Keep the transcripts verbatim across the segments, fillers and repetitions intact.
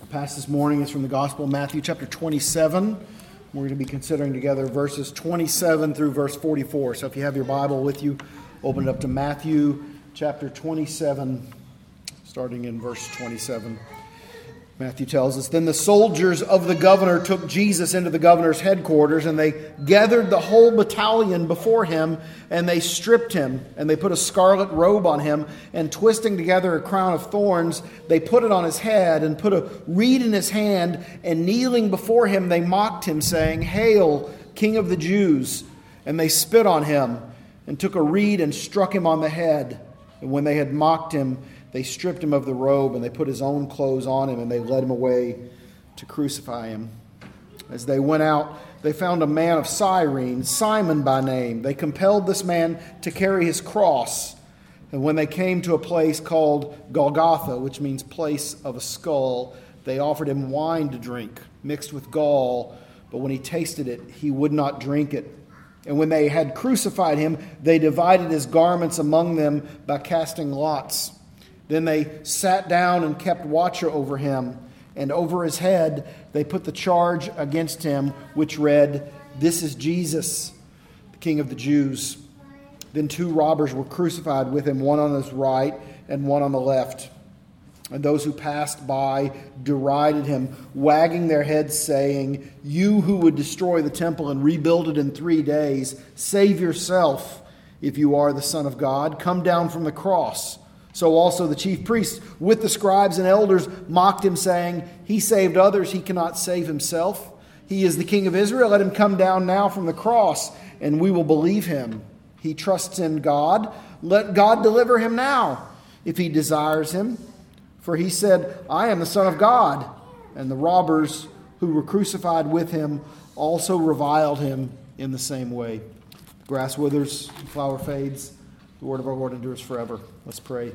Passage this morning is from the Gospel of Matthew, chapter twenty-seven. We're going to be considering together verses twenty-seven through verse forty-four. So if you have your Bible with you, open it up to Matthew, chapter twenty-seven, starting in verse twenty-seven. Matthew tells us, "Then the soldiers of the governor took Jesus into the governor's headquarters, and they gathered the whole battalion before him, and they stripped him, and they put a scarlet robe on him, and twisting together a crown of thorns, they put it on his head, and put a reed in his hand, and kneeling before him, they mocked him, saying, 'Hail, King of the Jews!' And they spit on him, and took a reed and struck him on the head. And when they had mocked him, they stripped him of the robe, and they put his own clothes on him, and they led him away to crucify him. As they went out, they found a man of Cyrene, Simon by name. They compelled this man to carry his cross. And when they came to a place called Golgotha, which means place of a skull, they offered him wine to drink, mixed with gall. But when he tasted it, he would not drink it. And when they had crucified him, they divided his garments among them by casting lots. Then they sat down and kept watch over him, and over his head they put the charge against him, which read, 'This is Jesus, the King of the Jews.' Then two robbers were crucified with him, one on his right and one on the left. And those who passed by derided him, wagging their heads, saying, 'You who would destroy the temple and rebuild it in three days, save yourself. If you are the Son of God, come down from the cross.' So also the chief priests with the scribes and elders mocked him, saying, 'He saved others, he cannot save himself. He is the King of Israel. Let him come down now from the cross, and we will believe him. He trusts in God. Let God deliver him now, if he desires him. For he said, I am the Son of God.' And the robbers who were crucified with him also reviled him in the same way." Grass withers, flower fades. The word of our Lord endures forever. Let's pray.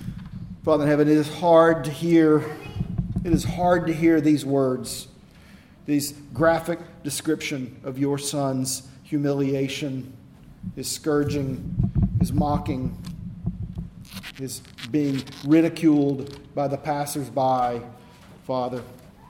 Father in heaven, it is hard to hear, it is hard to hear these words, these graphic description of your Son's humiliation, his scourging, his mocking, his being ridiculed by the passers-by, Father.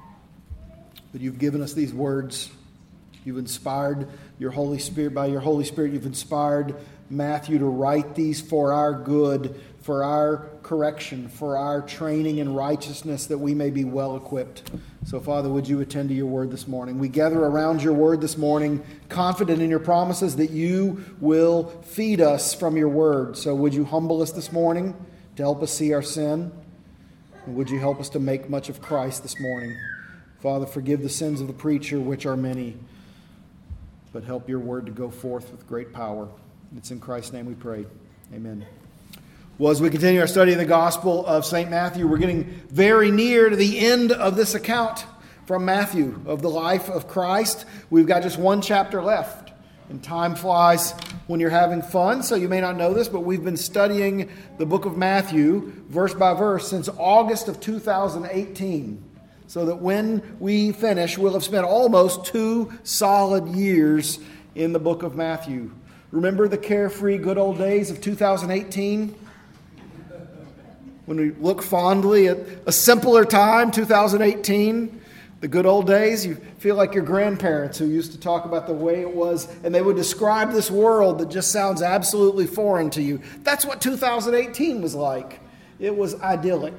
But you've given us these words. You've inspired your Holy Spirit, by your Holy Spirit, you've inspired Matthew to write these for our good, for our correction, for our training in righteousness, that we may be well equipped. So, Father, would you attend to your word this morning? We gather around your word this morning, confident in your promises that you will feed us from your word. So would you humble us this morning to help us see our sin? And would you help us to make much of Christ this morning? Father, forgive the sins of the preacher, which are many, but help your word to go forth with great power. It's in Christ's name we pray. Amen. Well, as we continue our study of the Gospel of Saint Matthew, we're getting very near to the end of this account from Matthew of the life of Christ. We've got just one chapter left, and time flies when you're having fun, so you may not know this, but we've been studying the book of Matthew verse by verse since August of two thousand eighteen, so that when we finish, we'll have spent almost two solid years in the book of Matthew. Remember the carefree good old days of two thousand eighteen? When we look fondly at a simpler time, two thousand eighteen, the good old days, you feel like your grandparents who used to talk about the way it was, and they would describe this world that just sounds absolutely foreign to you. That's what two thousand eighteen was like. It was idyllic.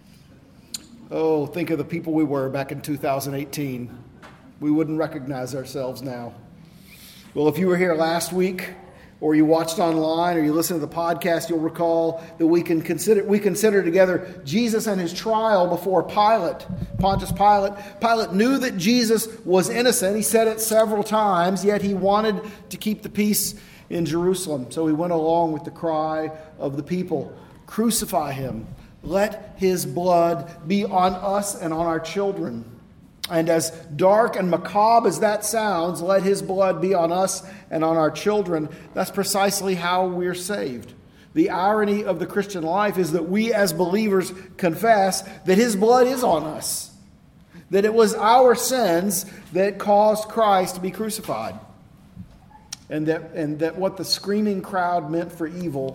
Oh, think of the people we were back in two thousand eighteen. We wouldn't recognize ourselves now. Well, if you were here last week, or you watched online, or you listened to the podcast, you'll recall that we can consider we consider together Jesus and his trial before Pilate, Pontius Pilate. Pilate knew that Jesus was innocent. He said it several times, yet he wanted to keep the peace in Jerusalem. So he went along with the cry of the people, "Crucify him. Let his blood be on us and on our children." And as dark and macabre as that sounds, let his blood be on us and on our children. That's precisely how we're saved. The irony of the Christian life is that we as believers confess that his blood is on us. That it was our sins that caused Christ to be crucified. And that, and that what the screaming crowd meant for evil,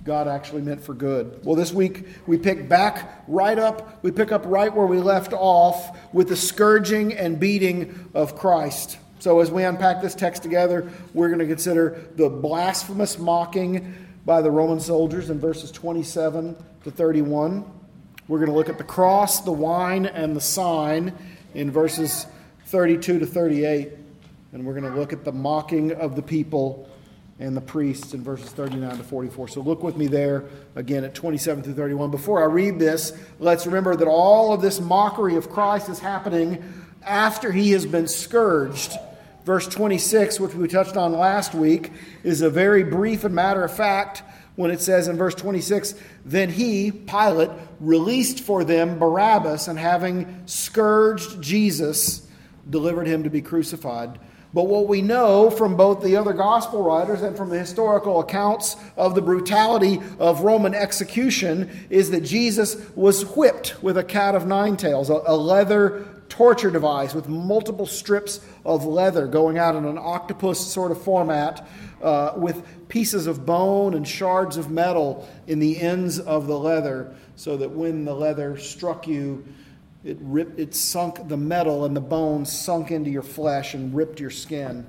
God actually meant for good. Well, this week we pick back right up, we pick up right where we left off with the scourging and beating of Christ. So as we unpack this text together, we're going to consider the blasphemous mocking by the Roman soldiers in verses twenty-seven to thirty-one. We're going to look at the cross, the wine, and the sign in verses thirty-two to thirty-eight. And we're going to look at the mocking of the people and the priests in verses thirty-nine to forty-four. So look with me there again at twenty-seven through thirty-one. Before I read this, let's remember that all of this mockery of Christ is happening after he has been scourged. Verse twenty-six, which we touched on last week, is a very brief and matter of fact when it says in verse twenty-six, then he, Pilate, released for them Barabbas, and having scourged Jesus, delivered him to be crucified. But what we know from both the other gospel writers and from the historical accounts of the brutality of Roman execution is that Jesus was whipped with a cat of nine tails, a leather torture device with multiple strips of leather going out in an octopus sort of format uh, with pieces of bone and shards of metal in the ends of the leather, so that when the leather struck you, It ripped, it sunk the metal and the bones sunk into your flesh and ripped your skin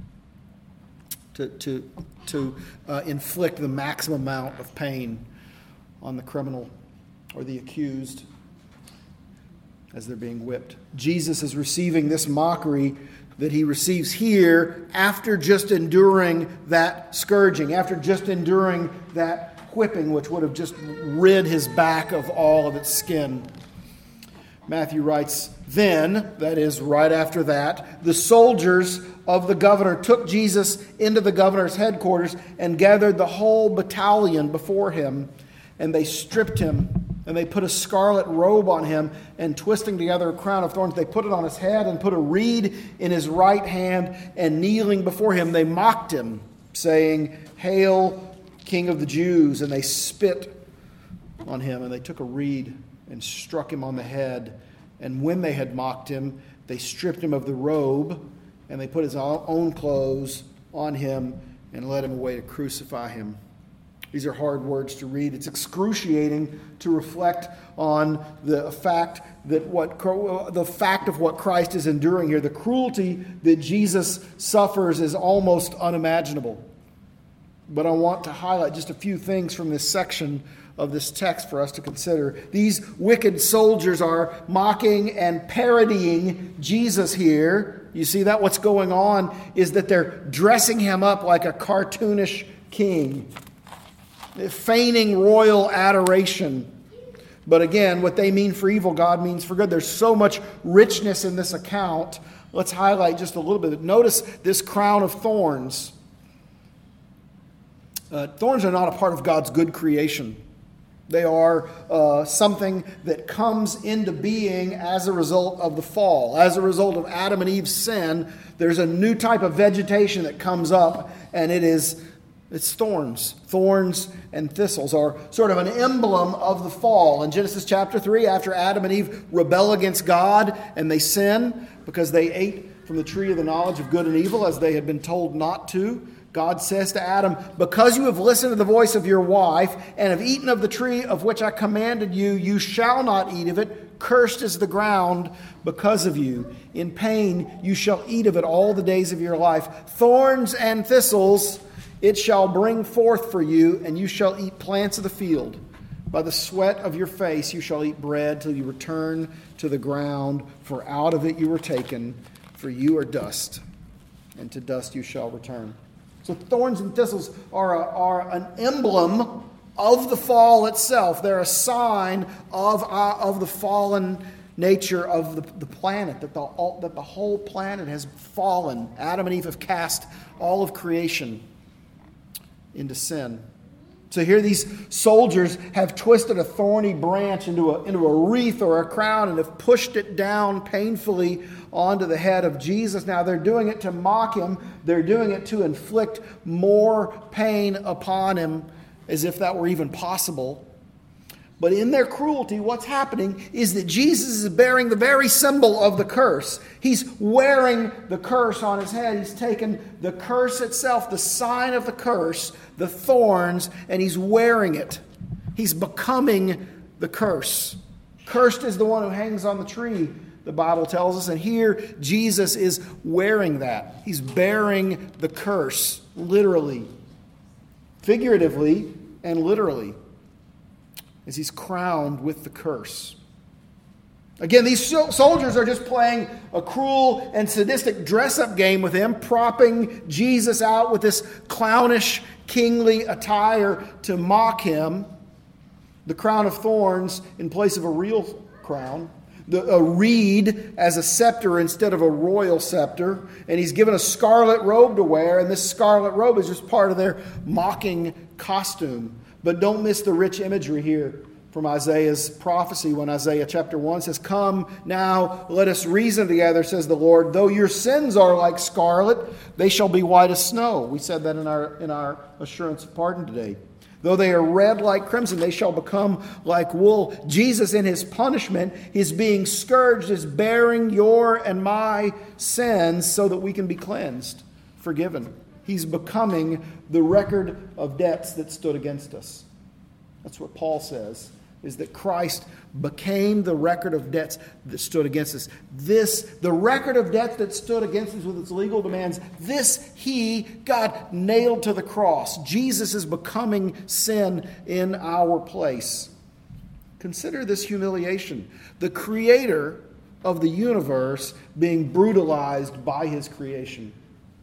to to to uh, inflict the maximum amount of pain on the criminal or the accused as they're being whipped. Jesus is receiving this mockery that he receives here after just enduring that scourging, after just enduring that whipping, which would have just rid his back of all of its skin. Matthew writes, then, that is right after that, the soldiers of the governor took Jesus into the governor's headquarters and gathered the whole battalion before him. And they stripped him, and they put a scarlet robe on him, and twisting together a crown of thorns, they put it on his head and put a reed in his right hand, and kneeling before him, they mocked him, saying, Hail, King of the Jews! And they spit on him, and they took a reed and struck him on the head. And when they had mocked him, they stripped him of the robe, and they put his own clothes on him and led him away to crucify him. These are hard words to read. It's excruciating to reflect on the fact that what the fact of what Christ is enduring here. The cruelty that Jesus suffers is almost unimaginable. But I want to highlight just a few things from this section of this text for us to consider. These wicked soldiers are mocking and parodying Jesus here. You see that? What's going on is that they're dressing him up like a cartoonish king, feigning royal adoration. But again, what they mean for evil, God means for good. There's so much richness in this account. Let's highlight just a little bit. Notice this crown of thorns. Uh, thorns are not a part of God's good creation. They are uh, something that comes into being as a result of the fall. As a result of Adam and Eve's sin, there's a new type of vegetation that comes up, and it is it's thorns. Thorns and thistles are sort of an emblem of the fall. In Genesis chapter three, after Adam and Eve rebel against God and they sin because they ate from the tree of the knowledge of good and evil as they had been told not to, God says to Adam, because you have listened to the voice of your wife and have eaten of the tree of which I commanded you, you shall not eat of it. Cursed is the ground because of you. In pain you shall eat of it all the days of your life. Thorns and thistles it shall bring forth for you, and you shall eat plants of the field. By the sweat of your face you shall eat bread till you return to the ground, for out of it you were taken, for you are dust, and to dust you shall return. So thorns and thistles are, a, are an emblem of the fall itself. They're a sign of, uh, of the fallen nature of the, the planet, that the, all, that the whole planet has fallen. Adam and Eve have cast all of creation into sin. So here these soldiers have twisted a thorny branch into a, into a wreath or a crown and have pushed it down painfully onto the head of Jesus. Now they're doing it to mock him. They're doing it to inflict more pain upon him, as if that were even possible. But in their cruelty, what's happening is that Jesus is bearing the very symbol of the curse. He's wearing the curse on his head. He's taken the curse itself, the sign of the curse, the thorns, and he's wearing it. He's becoming the curse. Cursed is the one who hangs on the tree, the Bible tells us. And here, Jesus is wearing that. He's bearing the curse, literally, figuratively, and literally, as he's crowned with the curse. Again, these soldiers are just playing a cruel and sadistic dress-up game with him, propping Jesus out with this clownish, kingly attire to mock him. The crown of thorns in place of a real crown. The, a reed as a scepter instead of a royal scepter. And he's given a scarlet robe to wear, and this scarlet robe is just part of their mocking costume. But don't miss the rich imagery here from Isaiah's prophecy when Isaiah chapter one says, "Come now, let us reason together, says the Lord. Though your sins are like scarlet, they shall be white as snow." We said that in our, in our assurance of pardon today. Though they are red like crimson, they shall become like wool. Jesus, in his punishment, is being scourged, is bearing your and my sins so that we can be cleansed, forgiven. He's becoming the record of debts that stood against us. That's what Paul says, is that Christ became the record of debts that stood against us. This, the record of debts that stood against us with its legal demands, this he, God, nailed to the cross. Jesus is becoming sin in our place. Consider this humiliation. The creator of the universe being brutalized by his creation.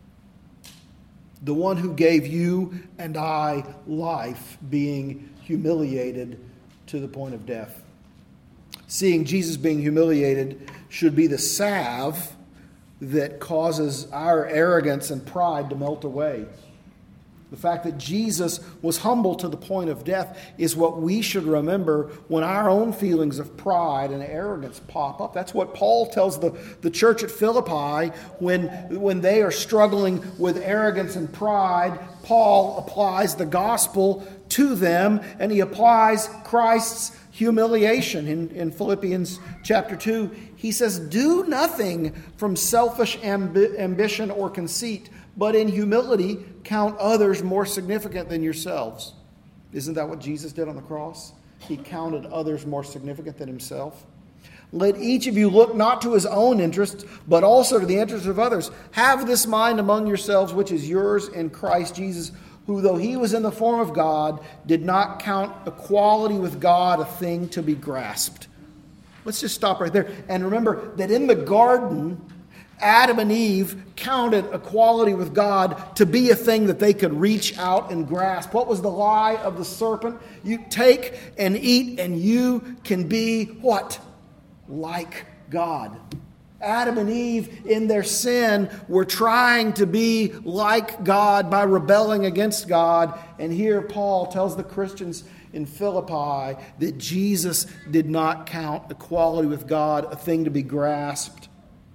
The one who gave you and I life being humiliated to the point of death. Seeing Jesus being humiliated should be the salve that causes our arrogance and pride to melt away. The fact that Jesus was humble to the point of death is what we should remember when our own feelings of pride and arrogance pop up. That's what Paul tells the, the church at Philippi when, when they are struggling with arrogance and pride. Paul applies the gospel to them, and he applies Christ's humiliation. In, in Philippians chapter two, he says, "Do nothing from selfish ambi- ambition or conceit, but in humility count others more significant than yourselves." Isn't that what Jesus did on the cross? He counted others more significant than himself. "Let each of you look not to his own interests, but also to the interests of others. Have this mind among yourselves, which is yours in Christ Jesus, who, though he was in the form of God, did not count equality with God a thing to be grasped." Let's just stop right there. And remember that in the garden, Adam and Eve counted equality with God to be a thing that they could reach out and grasp. What was the lie of the serpent? You take and eat and you can be what? Like God. Adam and Eve, in their sin, were trying to be like God by rebelling against God. And here Paul tells the Christians in Philippi that Jesus did not count equality with God a thing to be grasped,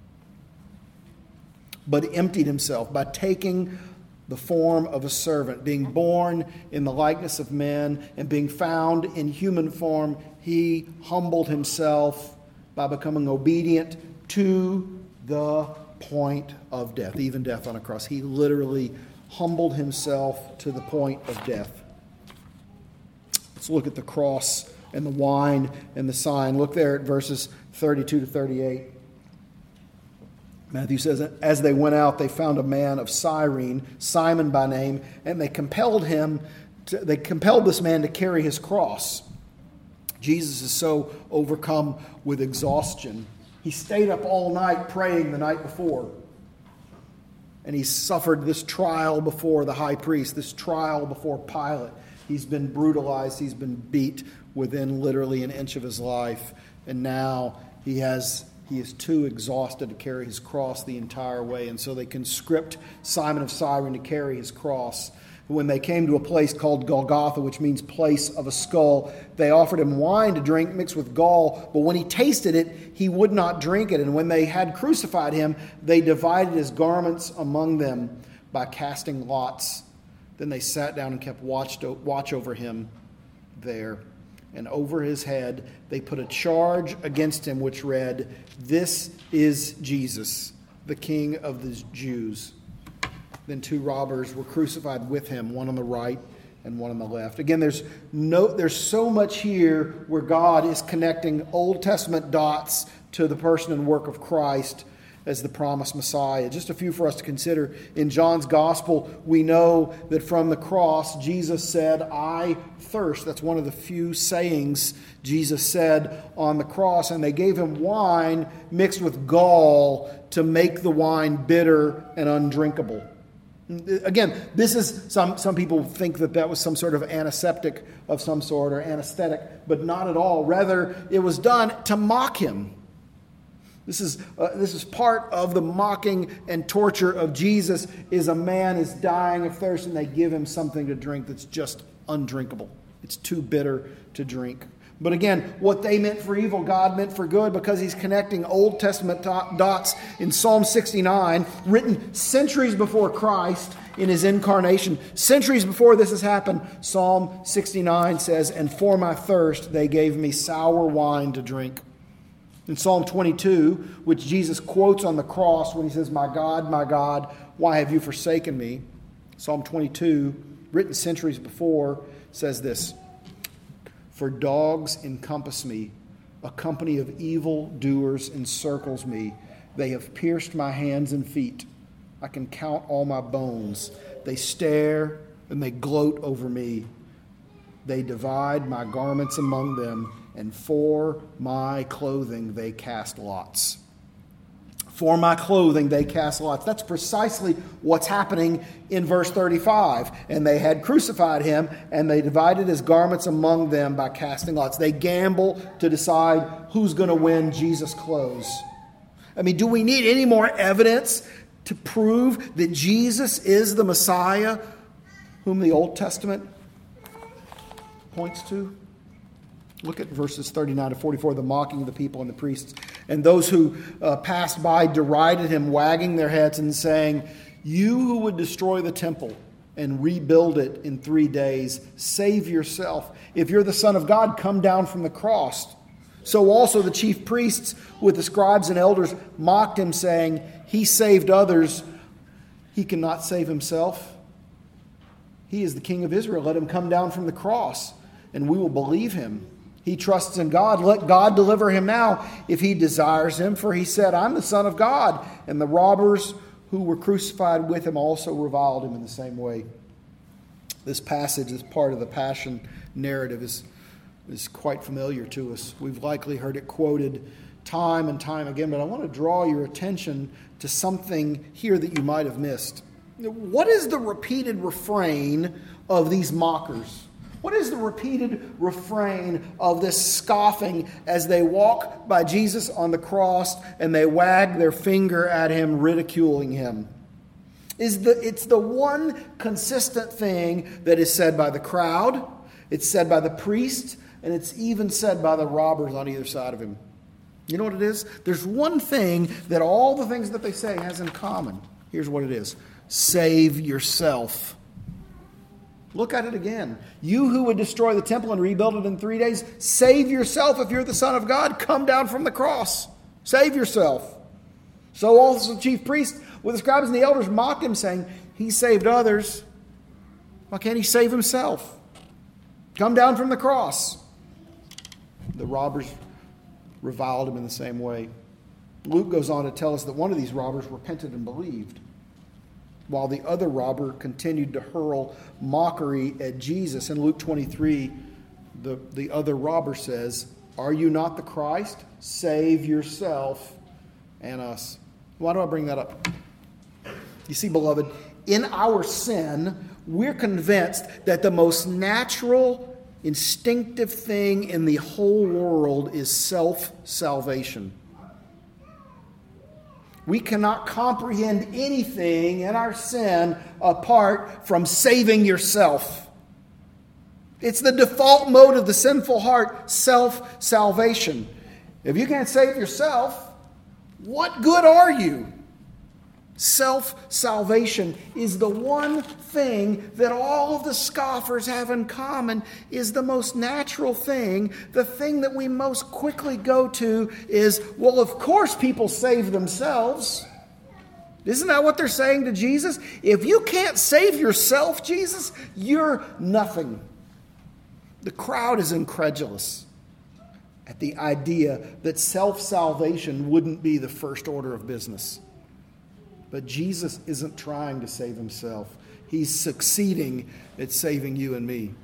but emptied himself by taking the form of a servant, being born in the likeness of men, and being found in human form. He humbled himself by becoming obedient to the point of death, even death on a cross. He literally humbled himself to the point of death. Let's look at the cross and the wine and the sign. Look there at verses thirty-two to thirty-eight. Matthew says, "As they went out, they found a man of Cyrene, Simon by name, and they compelled him to, they compelled this man to carry his cross." Jesus is so overcome with exhaustion. He stayed up all night praying the night before. And he suffered this trial before the high priest, this trial before Pilate. He's been brutalized. He's been beat within literally an inch of his life. And now he has he is too exhausted to carry his cross the entire way. And so they conscript Simon of Cyrene to carry his cross. When they came to a place called Golgotha, which means place of a skull, they offered him wine to drink mixed with gall. But when he tasted it, he would not drink it. And when they had crucified him, they divided his garments among them by casting lots. Then they sat down and kept watch, watch over him there. and over his head they put a charge against him which read, "This is Jesus, the King of the Jews." Then two robbers were crucified with him, one on the right and one on the left. Again, there's no there's so much here where God is connecting Old Testament dots to the person and work of Christ as the promised Messiah. Just a few for us to consider. In John's Gospel, we know that from the cross, Jesus said, "I thirst." That's one of the few sayings Jesus said on the cross. And they gave him wine mixed with gall to make the wine bitter and undrinkable. Again, this is, some, some people think that that was some sort of antiseptic of some sort or anesthetic, but not at all. Rather, it was done to mock him. This is uh, this is part of the mocking and torture of Jesus, is a man is dying of thirst and they give him something to drink that's just undrinkable. It's too bitter to drink. But again, what they meant for evil, God meant for good, because he's connecting Old Testament dots in Psalm sixty-nine, written centuries before Christ in his incarnation. Centuries before this has happened, Psalm sixty-nine says, "And for my thirst they gave me sour wine to drink." In Psalm twenty-two, which Jesus quotes on the cross when he says, "My God, my God, why have you forsaken me?" Psalm twenty-two, written centuries before, says this, "For dogs encompass me, a company of evil doers encircles me. They have pierced my hands and feet. I can count all my bones. They stare and they gloat over me. They divide my garments among them, and for my clothing they cast lots." For my clothing they cast lots. That's precisely what's happening in verse thirty-five. "And they had crucified him, and they divided his garments among them by casting lots." They gamble to decide who's going to win Jesus' clothes. I mean, do we need any more evidence to prove that Jesus is the Messiah whom the Old Testament points to? Look at verses thirty-nine to forty-four, the mocking of the people and the priests. "And those who uh, passed by derided him, wagging their heads and saying, 'You who would destroy the temple and rebuild it in three days, save yourself. If you're the Son of God, come down from the cross.' So also the chief priests with the scribes and elders mocked him, saying, 'He saved others, he cannot save himself. He is the King of Israel. Let him come down from the cross, and we will believe him. He trusts in God. Let God deliver him now if he desires him. For he said, I'm the Son of God.' And the robbers who were crucified with him also reviled him in the same way." This passage is part of the Passion narrative, is, is quite familiar to us. We've likely heard it quoted time and time again, but I want to draw your attention to something here that you might have missed. What is the repeated refrain of these mockers? What is the repeated refrain of this scoffing as they walk by Jesus on the cross and they wag their finger at him, ridiculing him? Is the, it's the one consistent thing that is said by the crowd, it's said by the priest, and it's even said by the robbers on either side of him. You know what it is? There's one thing that all the things that they say has in common. Here's what it is. Save yourself. Look at it again. "You who would destroy the temple and rebuild it in three days, save yourself. If you're the Son of God, come down from the cross. Save yourself." So also the chief priests with the scribes and the elders mocked him, saying, "He saved others. Why can't he save himself? Come down from the cross." The robbers reviled him in the same way. Luke goes on to tell us that one of these robbers repented and believed, while the other robber continued to hurl mockery at Jesus. In Luke twenty-three, the, the other robber says, "Are you not the Christ? Save yourself and us." Why do I bring that up? You see, beloved, in our sin, we're convinced that the most natural, instinctive thing in the whole world is self-salvation. We cannot comprehend anything in our sin apart from saving yourself. It's the default mode of the sinful heart, self-salvation. If you can't save yourself, what good are you? Self-salvation is the one thing that all of the scoffers have in common, is the most natural thing. The thing that we most quickly go to is, well, of course people save themselves. Isn't that what they're saying to Jesus? If you can't save yourself, Jesus, you're nothing. The crowd is incredulous at the idea that self-salvation wouldn't be the first order of business. But Jesus isn't trying to save himself. He's succeeding at saving you and me.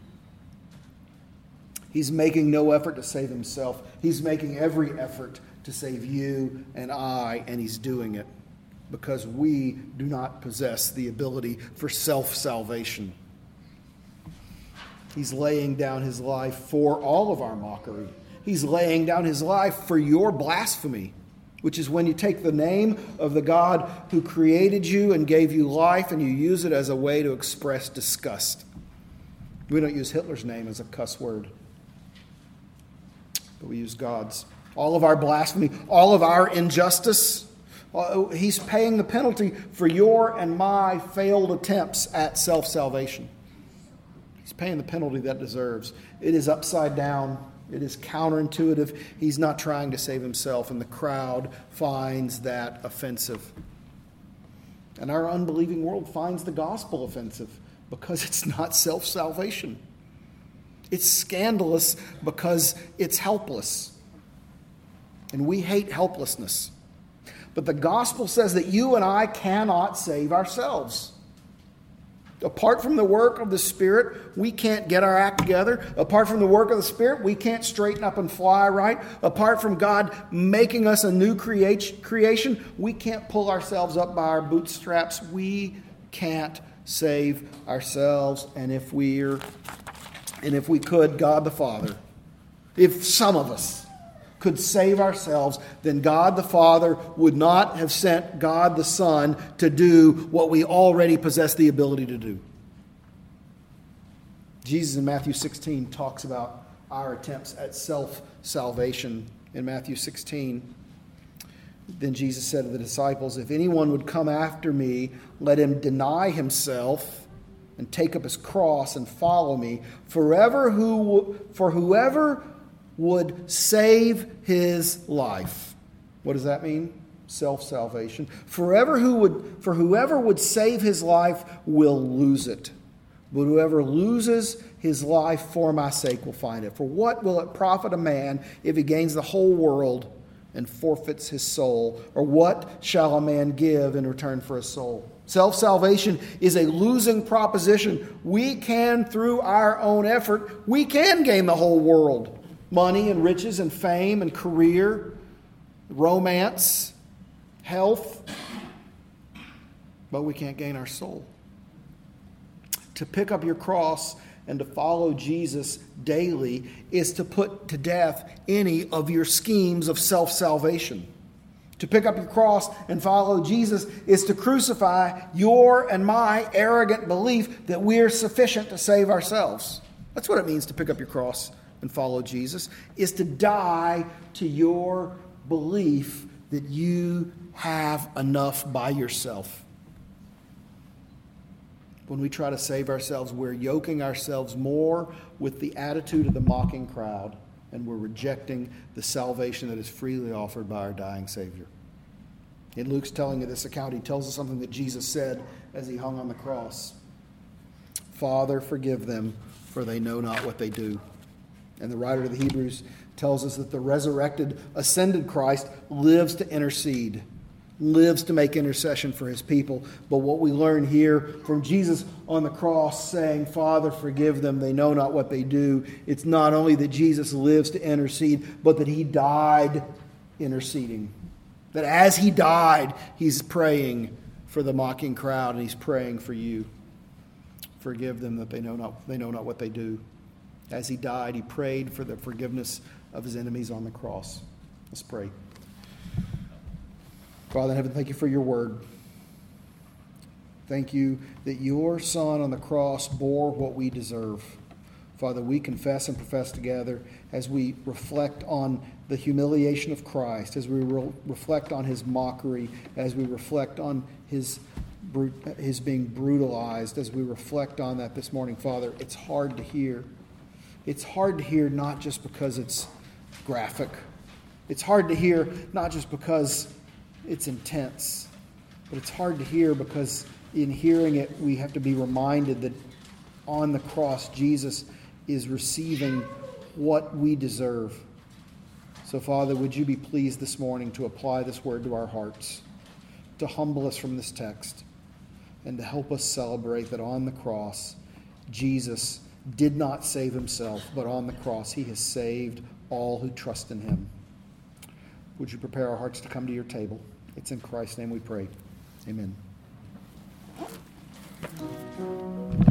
He's making no effort to save himself. He's making every effort to save you and I, and he's doing it because we do not possess the ability for self-salvation. He's laying down his life for all of our mockery. He's laying down his life for your blasphemy, which is when you take the name of the God who created you and gave you life and you use it as a way to express disgust. We don't use Hitler's name as a cuss word, but we use God's. All of our blasphemy, all of our injustice, he's paying the penalty for your and my failed attempts at self-salvation. He's paying the penalty that deserves. It is upside down. It is counterintuitive. He's not trying to save himself, and the crowd finds that offensive. And our unbelieving world finds the gospel offensive because it's not self-salvation. It's scandalous because it's helpless. And we hate helplessness. But the gospel says that you and I cannot save ourselves. Apart from the work of the Spirit, we can't get our act together. Apart from the work of the Spirit, we can't straighten up and fly right. Apart from God making us a new creation, we can't pull ourselves up by our bootstraps. We can't save ourselves. And if we're, and if we could, God the Father, if some of us could save ourselves, then God the Father would not have sent God the Son to do what we already possess the ability to do. Jesus in Matthew sixteen talks about our attempts at self-salvation. In Matthew sixteen, then Jesus said to the disciples, "If anyone would come after me, let him deny himself and take up his cross and follow me. Forever who, for whoever would save his life." What does that mean? Self-salvation. Forever who would, for whoever would save his life will lose it. But whoever loses his life for my sake will find it. For what will it profit a man if he gains the whole world and forfeits his soul? Or what shall a man give in return for his soul? Self-salvation is a losing proposition. We can, through our own effort, we can gain the whole world. Money and riches and fame and career, romance, health. But we can't gain our soul. To pick up your cross and to follow Jesus daily is to put to death any of your schemes of self-salvation. To pick up your cross and follow Jesus is to crucify your and my arrogant belief that we're sufficient to save ourselves. That's what it means to pick up your cross and follow Jesus, is to die to your belief that you have enough by yourself. When we try to save ourselves, we're yoking ourselves more with the attitude of the mocking crowd, and we're rejecting the salvation that is freely offered by our dying Savior. In Luke's telling of this account, he tells us something that Jesus said as he hung on the cross. "Father, forgive them, for they know not what they do." And the writer of the Hebrews tells us that the resurrected, ascended Christ lives to intercede, lives to make intercession for his people. But what we learn here from Jesus on the cross saying, "Father, forgive them, they know not what they do," it's not only that Jesus lives to intercede, but that he died interceding. That as he died, he's praying for the mocking crowd, and he's praying for you. Forgive them that they know not, they know not what they do. As he died, he prayed for the forgiveness of his enemies on the cross. Let's pray. Father in heaven, thank you for your word. Thank you that your Son on the cross bore what we deserve. Father, we confess and profess together as we reflect on the humiliation of Christ, as we re- reflect on his mockery, as we reflect on his, brut- his being brutalized, as we reflect on that this morning, Father, it's hard to hear. It's hard to hear not just because it's graphic. It's hard to hear not just because it's intense, but it's hard to hear because in hearing it, we have to be reminded that on the cross, Jesus is receiving what we deserve. So, Father, would you be pleased this morning to apply this word to our hearts, to humble us from this text, and to help us celebrate that on the cross, Jesus did not save himself, but on the cross, he has saved all who trust in him. Would you prepare our hearts to come to your table? It's in Christ's name we pray. Amen.